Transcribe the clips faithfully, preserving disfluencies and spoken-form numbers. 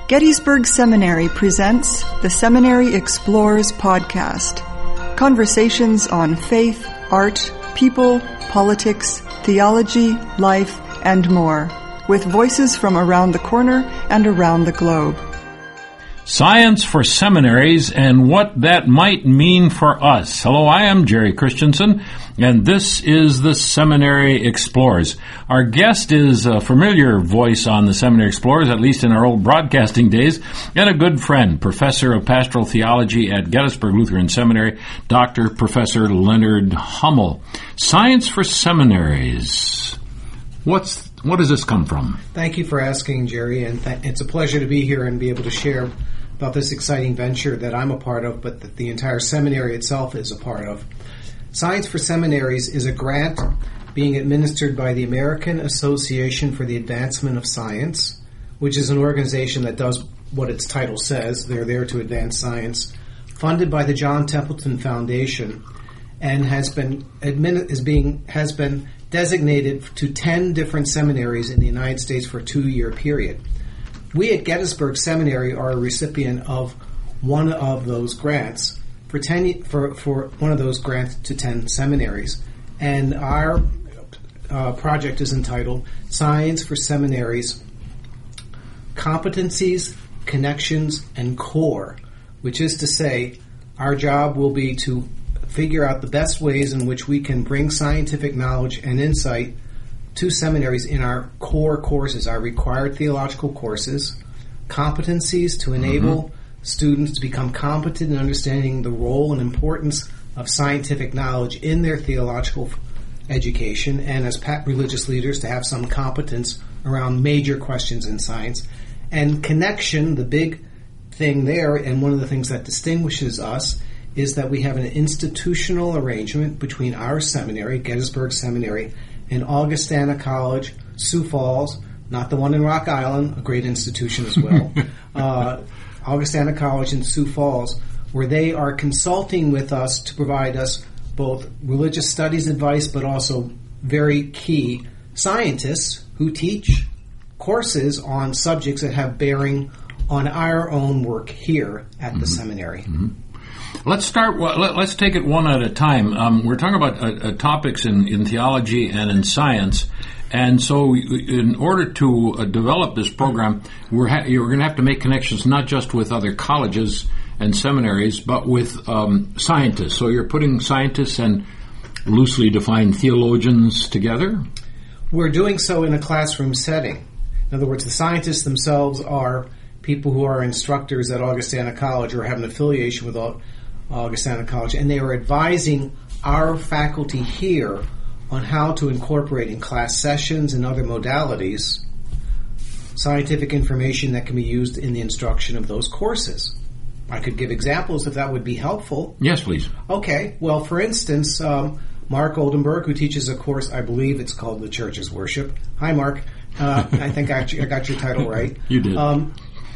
Gettysburg Seminary presents the Seminary Explores podcast. Conversations on faith, art, people, politics, theology, life, and more, with voices from around the corner and around the globe. Science for seminaries and what that might mean for us. Hello, I am Jerry Christensen, and this is the Seminary Explores. Our guest is a familiar voice on the Seminary Explores, at least in our old broadcasting days, and a good friend, Professor of Pastoral Theology at Gettysburg Lutheran Seminary, Doctor Professor Leonard Hummel. Science for seminaries. What's What does this come from? Thank you for asking, Jerry, and th- it's a pleasure to be here and be able to share about this exciting venture that I'm a part of, but that the entire seminary itself is a part of. Science for Seminaries is a grant being administered by the American Association for the Advancement of Science, which is an organization that does what its title says. They're there to advance science, funded by the John Templeton Foundation, and has been admin- is being has been designated to ten different seminaries in the United States for a two-year period. We at Gettysburg Seminary are a recipient of one of those grants for ten for for one of those grants to ten seminaries, and our uh, project is entitled "Science for Seminaries: Competencies, Connections, and Core," which is to say, our job will be to figure out the best ways in which we can bring scientific knowledge and insight to seminaries in our core courses, our required theological courses, competencies to enable mm-hmm. students to become competent in understanding the role and importance of scientific knowledge in their theological education, and as religious leaders to have some competence around major questions in science. And connection, the big thing there, and one of the things that distinguishes us, is that we have an institutional arrangement between our seminary, Gettysburg Seminary, and Augustana College, Sioux Falls, not the one in Rock Island, a great institution as well, uh, Augustana College in Sioux Falls, where they are consulting with us to provide us both religious studies advice, but also very key scientists who teach courses on subjects that have bearing on our own work here at mm-hmm. the seminary. Mm-hmm. Let's start. Let's take it one at a time. Um, we're talking about uh, uh, topics in, in theology and in science, and so in order to uh, develop this program, we're ha- you're going to have to make connections not just with other colleges and seminaries, but with um, scientists. So you're putting scientists and loosely defined theologians together? We're doing so in a classroom setting. In other words, the scientists themselves are people who are instructors at Augustana College or have an affiliation with Augustana College, and they are advising our faculty here on how to incorporate in class sessions and other modalities scientific information that can be used in the instruction of those courses. I could give examples if that would be helpful. Yes, please. Okay. Well, for instance, um, Mark Oldenburg, who teaches a course, I believe it's called The Church's Worship. Hi, Mark. Uh, I think I, I got your title right. You did. Um,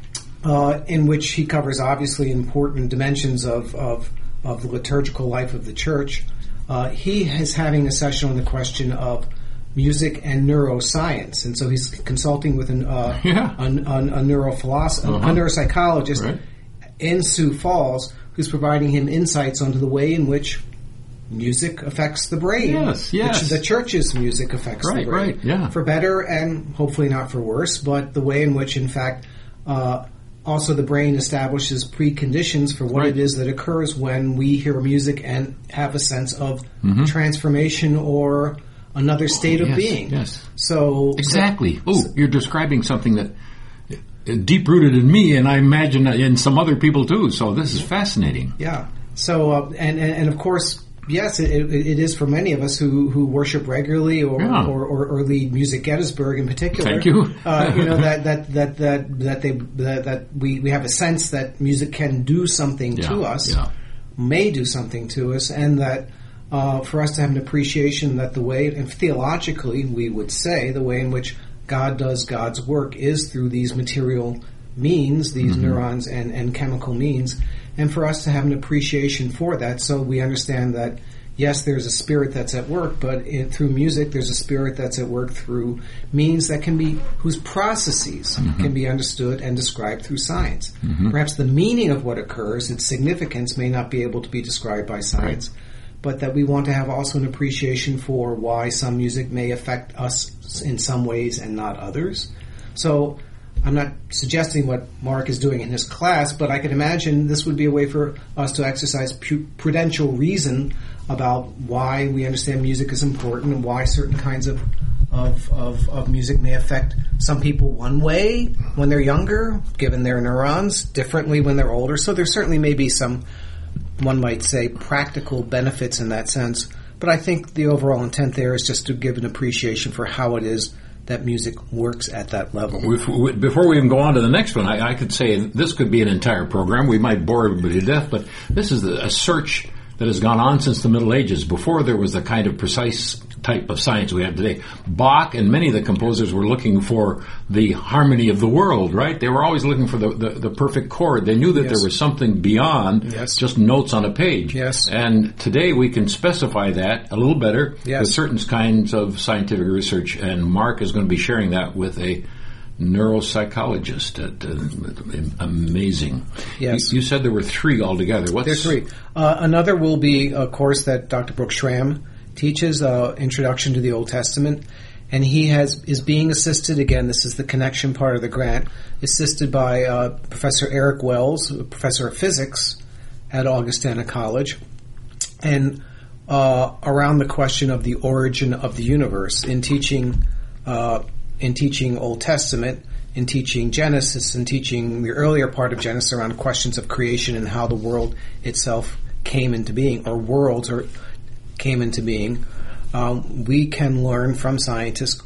Uh, in which he covers obviously important dimensions of, of, of the liturgical life of the church. Uh, he is having a session on the question of music and neuroscience, and so he's consulting with an, uh, yeah. a, a, a neurophilosopher, uh-huh. a neuropsychologist right. in Sioux Falls, who's providing him insights onto the way in which music affects the brain. Yes, yes. The, the church's music affects right, the brain. Right, yeah. For better and hopefully not for worse, but the way in which, in fact, uh, also, the brain establishes preconditions for what right. it is that occurs when we hear music and have a sense of mm-hmm. transformation or another state oh, of yes, being. Yes. So exactly. So, oh, you're describing something that deep rooted in me, and I imagine in some other people too. So this is fascinating. Yeah. So uh, and, and and of course. Yes, it, it is for many of us who, who worship regularly or, yeah. or, or, or lead Music Gettysburg in particular. Thank you. uh, you know that that that that that they that, that we, we have a sense that music can do something yeah. to us, yeah. may do something to us, and that uh, for us to have an appreciation that the way, and theologically we would say, the way in which God does God's work is through these material means, these mm-hmm. neurons and, and chemical means. And for us to have an appreciation for that, so we understand that yes, there's a spirit that's at work, but in, through music, there's a spirit that's at work through means that can be, whose processes mm-hmm. can be understood and described through science. Mm-hmm. Perhaps the meaning of what occurs, its significance, may not be able to be described by science, right. but that we want to have also an appreciation for why some music may affect us in some ways and not others. So I'm not suggesting what Mark is doing in his class, but I can imagine this would be a way for us to exercise pu- prudential reason about why we understand music is important and why certain kinds of, of, of, of music may affect some people one way when they're younger, given their neurons, differently when they're older. So there certainly may be some, one might say, practical benefits in that sense. But I think the overall intent there is just to give an appreciation for how it is that music works at that level. Before we even go on to the next one, I, I could say this could be an entire program. We might bore everybody to death, but this is a search that has gone on since the Middle Ages. Before there was the kind of precise type of science we have today. Bach and many of the composers were looking for the harmony of the world, right? They were always looking for the, the, the perfect chord. They knew that yes. there was something beyond yes. just notes on a page. Yes. And today we can specify that a little better yes. with certain kinds of scientific research, and Mark is going to be sharing that with a neuropsychologist. At, uh, amazing. Yes. You, you said there were three altogether. What's There's three. Uh, another will be a course that Doctor Brooks Schramm teaches, uh, Introduction to the Old Testament, and he has is being assisted, again, this is the connection part of the grant, assisted by uh, Professor Eric Wells, a professor of physics at Augustana College, and uh, around the question of the origin of the universe in teaching uh, in teaching Old Testament, in teaching Genesis, in teaching the earlier part of Genesis around questions of creation and how the world itself came into being, or worlds or came into being. Um, we can learn from scientists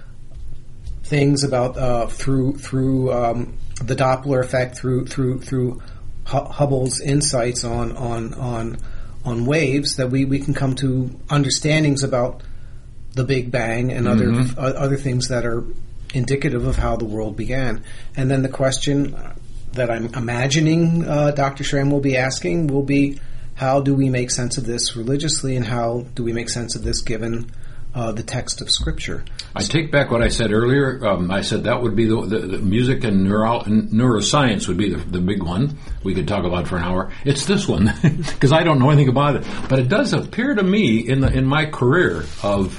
things about uh, through through um, the Doppler effect, through through through Hubble's insights on on on on waves, that we, we can come to understandings about the Big Bang and mm-hmm. other uh, other things that are indicative of how the world began. And then the question that I'm imagining uh, Doctor Schramm will be asking will be, how do we make sense of this religiously, and how do we make sense of this given uh, the text of Scripture? I take back what I said earlier. Um, I said that would be the, the, the music and, neuro, and neuroscience would be the, the big one we could talk about for an hour. It's this one, because I don't know anything about it. But it does appear to me in the in my career of,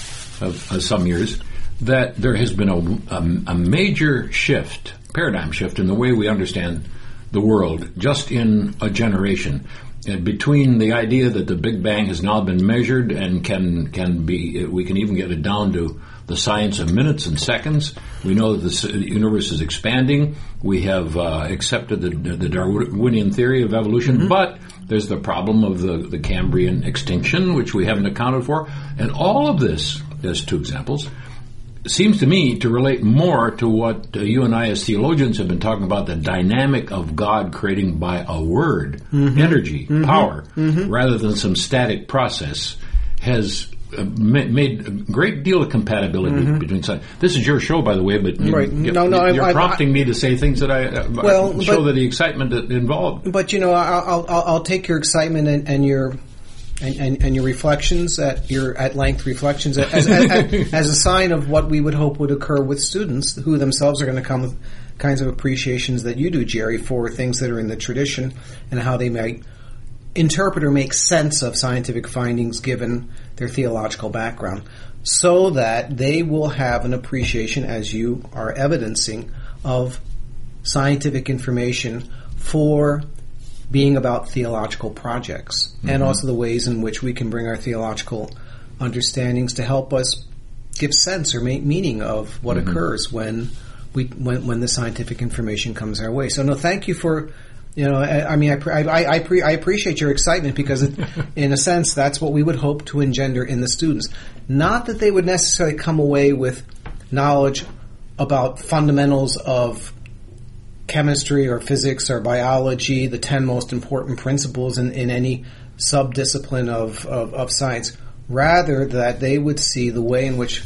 of, of some years that there has been a, a, a major shift, paradigm shift in the way we understand the world just in a generation. And between the idea that the Big Bang has now been measured and can can be, we can even get it down to the science of minutes and seconds. We know that the universe is expanding. We have uh, accepted the, the Darwinian theory of evolution, mm-hmm. but there's the problem of the, the Cambrian extinction, which we haven't accounted for. And all of this, as two examples, seems to me to relate more to what uh, you and I as theologians have been talking about, the dynamic of God creating by a word, mm-hmm. energy, mm-hmm. power, mm-hmm. rather than some static process, has uh, ma- made a great deal of compatibility mm-hmm. between science. This is your show, by the way, but you, right. you, no, no, you're I, prompting I, me to say things that I uh, well, show but, that the excitement that involved. But, you know, I'll, I'll, I'll take your excitement and, and your... And, and, and your reflections, at your at length reflections, as, as, as a sign of what we would hope would occur with students who themselves are going to come with kinds of appreciations that you do, Jerry, for things that are in the tradition and how they might interpret or make sense of scientific findings given their theological background, so that they will have an appreciation, as you are evidencing, of scientific information for being about theological projects, mm-hmm. and also the ways in which we can bring our theological understandings to help us give sense or make meaning of what mm-hmm. occurs when we when when the scientific information comes our way. So, no, thank you for, you know, I, I mean, I I I, pre, I appreciate your excitement, because it, in a sense that's what we would hope to engender in the students. Not that they would necessarily come away with knowledge about fundamentals of chemistry or physics or biology, the ten most important principles in, in any subdiscipline of, of, of science. Rather, that they would see the way in which,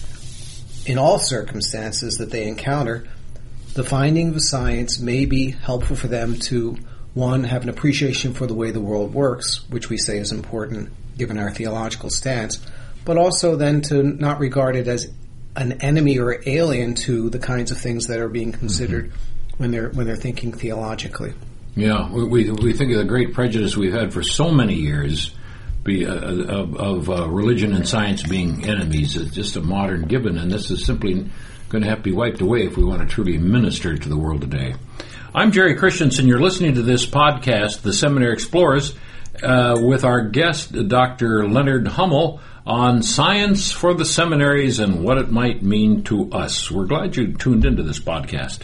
in all circumstances that they encounter, the finding of science may be helpful for them to, one, have an appreciation for the way the world works, which we say is important, given our theological stance, but also then to not regard it as an enemy or alien to the kinds of things that are being considered mm-hmm. when they're when they're thinking theologically. Yeah, we we, we think of the great prejudice we've had for so many years be, uh, of, of uh, religion and science being enemies. It's just a modern given, and this is simply going to have to be wiped away if we want to truly minister to the world today. I'm Jerry Christensen. You're listening to this podcast, The Seminary Explorers, uh, with our guest, Doctor Leonard Hummel, on science for the seminaries and what it might mean to us. We're glad you tuned into this podcast.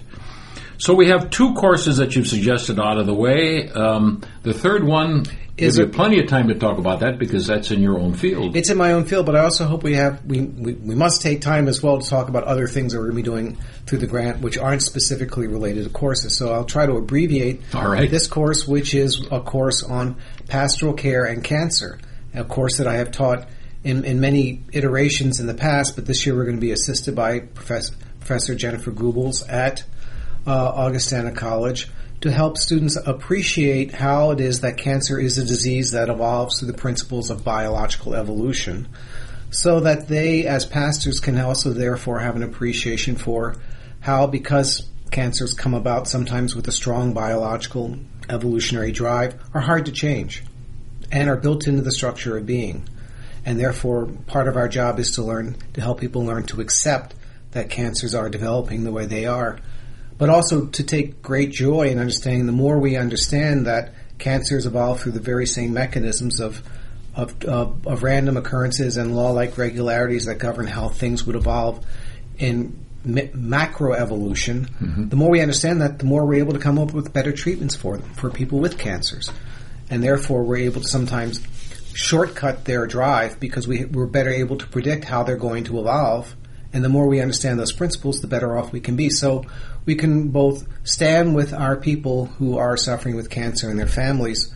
So we have two courses that you've suggested out of the way. Um, the third one, is there plenty of time to talk about that because that's in your own field. It's in my own field, but I also hope we have we, we, we must take time as well to talk about other things that we're going to be doing through the grant, which aren't specifically related to courses. So I'll try to abbreviate All right. this course, which is a course on pastoral care and cancer, a course that I have taught in, in many iterations in the past, but this year we're going to be assisted by Professor, Professor Jennifer Goebbels at uh, Augustana College to help students appreciate how it is that cancer is a disease that evolves through the principles of biological evolution, so that they, as pastors, can also therefore have an appreciation for how, because cancers come about sometimes with a strong biological evolutionary drive, are hard to change and are built into the structure of being. And therefore, part of our job is to learn, to help people learn to accept that cancers are developing the way they are, but also to take great joy in understanding the more we understand that cancers evolve through the very same mechanisms of of, of, of random occurrences and law-like regularities that govern how things would evolve in ma- macroevolution. Mm-hmm. The more we understand that, the more we're able to come up with better treatments for them, for people with cancers. And therefore, we're able to sometimes shortcut their drive because we, we're better able to predict how they're going to evolve. And the more we understand those principles, the better off we can be. So we can both stand with our people who are suffering with cancer and their families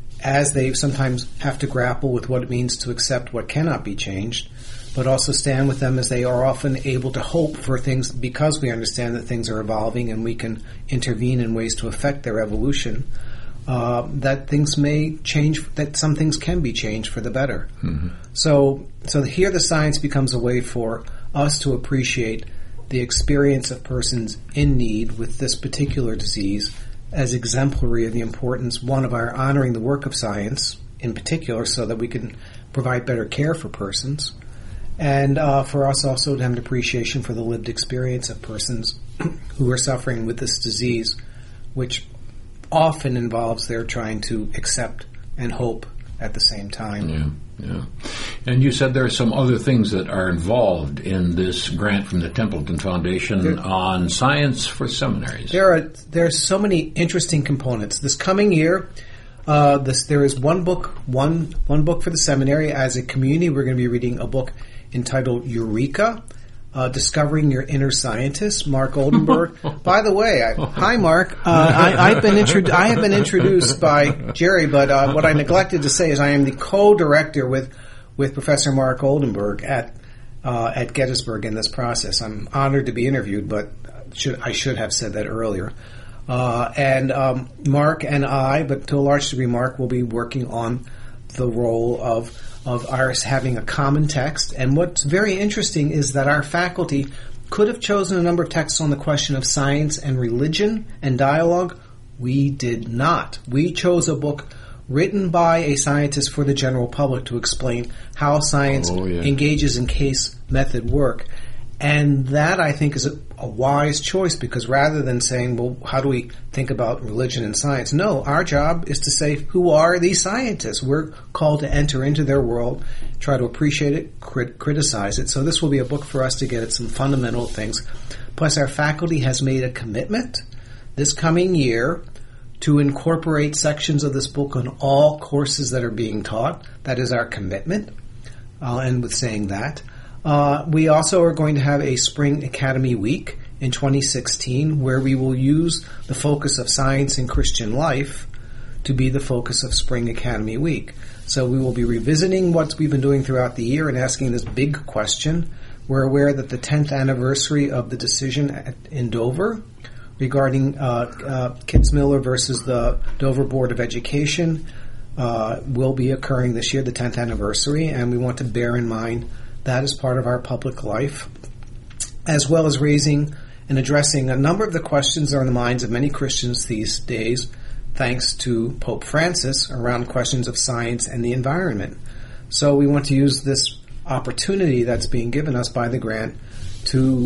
as they sometimes have to grapple with what it means to accept what cannot be changed, but also stand with them as they are often able to hope for things because we understand that things are evolving and we can intervene in ways to affect their evolution, uh, that things may change, that some things can be changed for the better. Mm-hmm. So, so here the science becomes a way for us to appreciate the experience of persons in need with this particular disease as exemplary of the importance, one, of our honoring the work of science in particular so that we can provide better care for persons, and uh, for us also to have an appreciation for the lived experience of persons who are suffering with this disease, which often involves their trying to accept and hope at the same time. Yeah. Yeah. And you said there are some other things that are involved in this grant from the Templeton Foundation there, on science for seminaries. There are there are so many interesting components. This coming year, uh, this, there is one book, one one book for the seminary. As a community, we're going to be reading a book entitled Eureka, uh, Discovering Your Inner Scientist, Mark Oldenburg. By the way, I, hi Mark. Uh, I, I've been intro- I have been introduced by Jerry, but uh, what I neglected to say is I am the co-director with with Professor Mark Oldenburg at uh, at Gettysburg in this process. I'm honored to be interviewed, but should, I should have said that earlier. Uh, and um, Mark and I, but to a large degree, Mark will be working on the role of of ours having a common text. And what's very interesting is that our faculty could have chosen a number of texts on the question of science and religion and dialogue. We did not. We chose a book written by a scientist for the general public to explain how science oh, yeah. engages in case method work. And that, I think, is a, a wise choice, because rather than saying, well, how do we think about religion and science? No, our job is to say, who are these scientists? We're called to enter into their world, try to appreciate it, crit- criticize it. So this will be a book for us to get at some fundamental things. Plus, our faculty has made a commitment this coming year to incorporate sections of this book on all courses that are being taught. That is our commitment. I'll end with saying that. Uh, we also are going to have a Spring Academy Week in twenty sixteen where we will use the focus of science and Christian life to be the focus of Spring Academy Week. So we will be revisiting what we've been doing throughout the year and asking this big question. We're aware that the tenth anniversary of the decision at, in Dover regarding uh, uh, Kitzmiller versus the Dover Board of Education uh, will be occurring this year, the tenth anniversary, and we want to bear in mind that as part of our public life, as well as raising and addressing a number of the questions that are on the minds of many Christians these days, thanks to Pope Francis, around questions of science and the environment. So we want to use this opportunity that's being given us by the grant to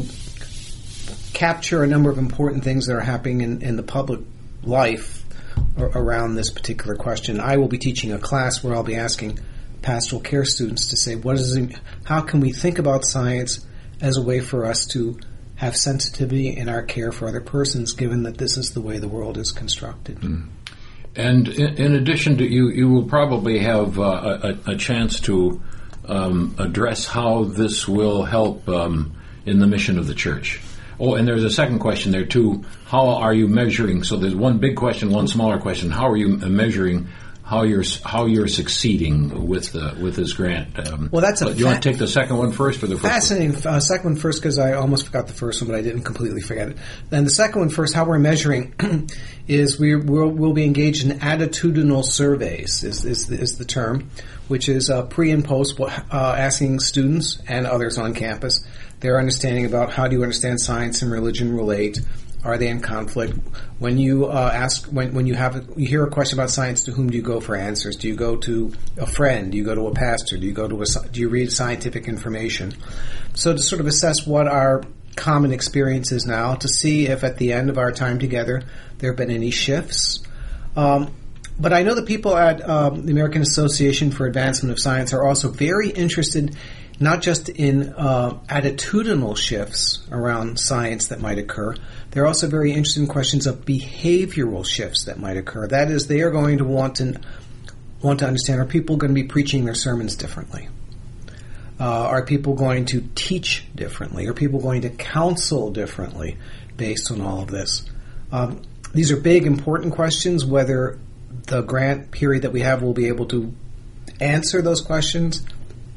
capture a number of important things that are happening in, in the public life around this particular question. I will be teaching a class where I'll be asking pastoral care students to say, what is it, how can we think about science as a way for us to have sensitivity in our care for other persons, given that this is the way the world is constructed. Mm. And in, in addition to, you, you will probably have uh, a, a chance to um, address how this will help um, in the mission of the church. Oh, and there's a second question there, too. How are you measuring? So there's one big question, one smaller question. How are you measuring how you're how you're succeeding with the with this grant? Um, well, that's a. Do you want to take the second one first, or the first? Fascinating. One? Uh, second one first, because I almost forgot the first one, but I didn't completely forget it. Then the second one first. How we're measuring is we we'll, we'll be engaged in attitudinal surveys. Is is the, is the term, which is uh, pre and post, uh, asking students and others on campus their understanding about how do you understand science and religion relate. Are they in conflict? When you uh, ask, when when you have, a, you hear a question about science, to whom do you go for answers? Do you go to a friend? Do you go to a pastor? Do you go to a, do you read scientific information? So to sort of assess what our common experience is now, to see if at the end of our time together there have been any shifts. Um, but I know that people at um, the American Association for Advancement of Science are also very interested not just in uh, attitudinal shifts around science that might occur. They're also very interested in questions of behavioral shifts that might occur. That is, they are going to want to want to understand, are people going to be preaching their sermons differently? Uh, are people going to teach differently? Are people going to counsel differently based on all of this? Um, these are big, important questions. Whether the grant period that we have will be able to answer those questions,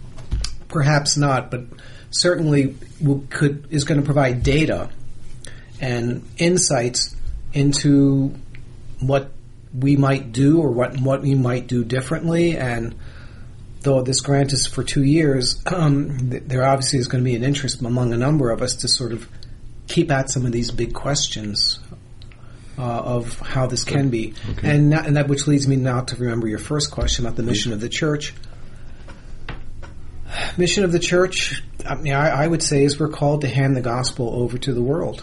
perhaps not, but certainly will, could is going to provide data and insights into what we might do or what what we might do differently. And though this grant is for two years, um, there obviously is going to be an interest among a number of us to sort of keep at some of these big questions uh, of how this can be. Okay. And, not, and that which leads me now to remember your first question about the mission of the church. Mission of the church, I mean, I, I would say, is we're called to hand the gospel over to the world.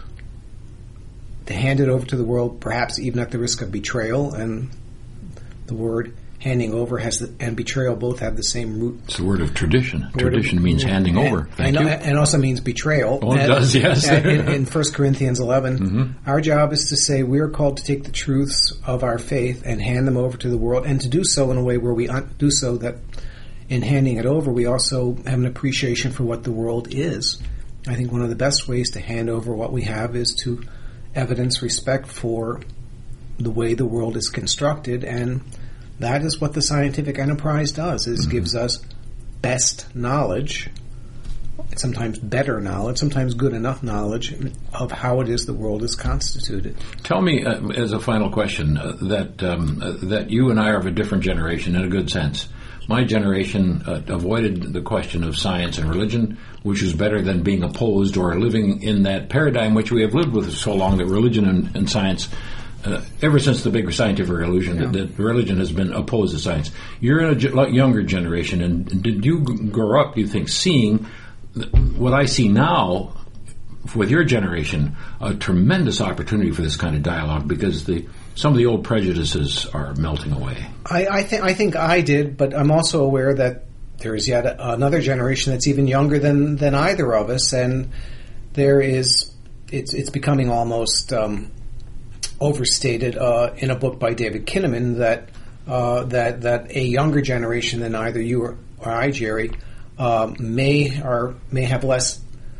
To hand it over to the world, perhaps even at the risk of betrayal. And the word handing over has the, and betrayal both have the same root. It's the word of tradition. Word tradition of, means handing and, over. Thank and, you. And also means betrayal. Oh, it and, does, yes. in, in First Corinthians eleven, mm-hmm. Our job is to say we are called to take the truths of our faith and hand them over to the world, and to do so in a way where we un- do so that in handing it over, we also have an appreciation for what the world is. I think one of the best ways to hand over what we have is to evidence respect for the way the world is constructed, and that is what the scientific enterprise does. It mm-hmm. gives us best knowledge, sometimes better knowledge, sometimes good enough knowledge of how it is the world is constituted. Tell me, uh, as a final question, uh, that um, uh, that you and I are of a different generation in a good sense. My generation uh, avoided the question of science and religion, which is better than being opposed or living in that paradigm which we have lived with so long, that religion and, and science, uh, ever since the big scientific revolution, yeah. that, that religion has been opposed to science. You're in a ge- younger generation, and did you grow up, you think, seeing what I see now with your generation, a tremendous opportunity for this kind of dialogue, because the some of the old prejudices are melting away. I, I think I think I did, but I'm also aware that there is yet a, another generation that's even younger than, than either of us, and there is it's it's becoming almost um, overstated uh, in a book by David Kinnaman that uh, that that a younger generation than either you or, or I, Jerry, uh, may or may have less.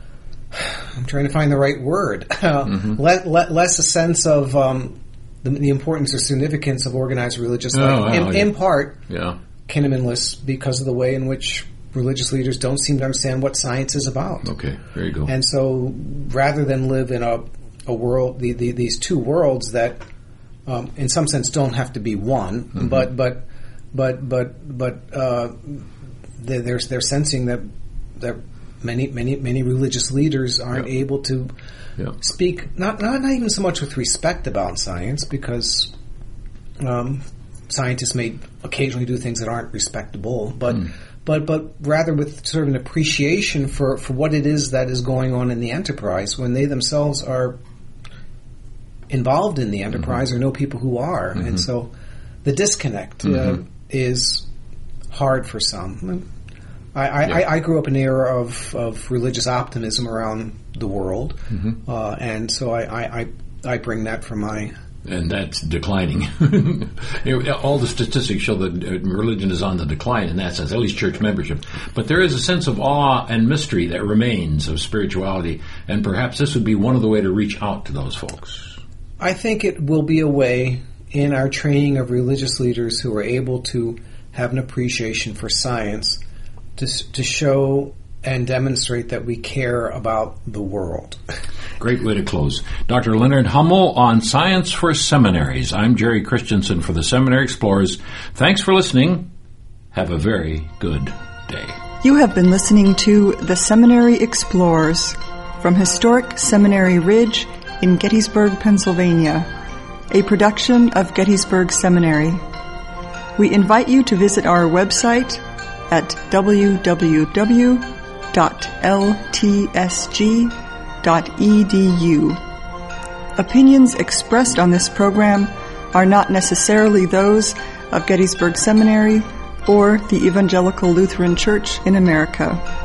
I'm trying to find the right word. Uh, mm-hmm. le- le- less a sense of um, the, the importance or significance of organized religious life. Oh, wow, in, yeah. in part, yeah. Kinnaman lists because of the way in which religious leaders don't seem to understand what science is about. Okay, there you go. And so, rather than live in a a world, the, the, these two worlds that, um, in some sense, don't have to be one, mm-hmm. but but but but but uh, they're they're sensing that that many many many religious leaders aren't yeah. able to yeah. speak not, not not even so much with respect about science, because um, scientists may occasionally do things that aren't respectable, but. Mm. But but rather with sort of an appreciation for, for what it is that is going on in the enterprise when they themselves are involved in the enterprise mm-hmm. or know people who are. Mm-hmm. And so the disconnect mm-hmm. uh, is hard for some. I, I, yeah. I, I grew up in an era of, of religious optimism around the world, mm-hmm. uh, and so I, I, I bring that from my... And that's declining. All the statistics show that religion is on the decline in that sense, at least church membership. But there is a sense of awe and mystery that remains of spirituality, and perhaps this would be one of the ways to reach out to those folks. I think it will be a way in our training of religious leaders who are able to have an appreciation for science to, to show and demonstrate that we care about the world. Great way to close. Doctor Leonard Hummel on Science for Seminaries. I'm Jerry Christensen for the Seminary Explorers. Thanks for listening. Have a very good day. You have been listening to the Seminary Explorers from historic Seminary Ridge in Gettysburg, Pennsylvania, a production of Gettysburg Seminary. We invite you to visit our website at w w w dot l t s g dot e d u. Opinions expressed on this program are not necessarily those of Gettysburg Seminary or the Evangelical Lutheran Church in America.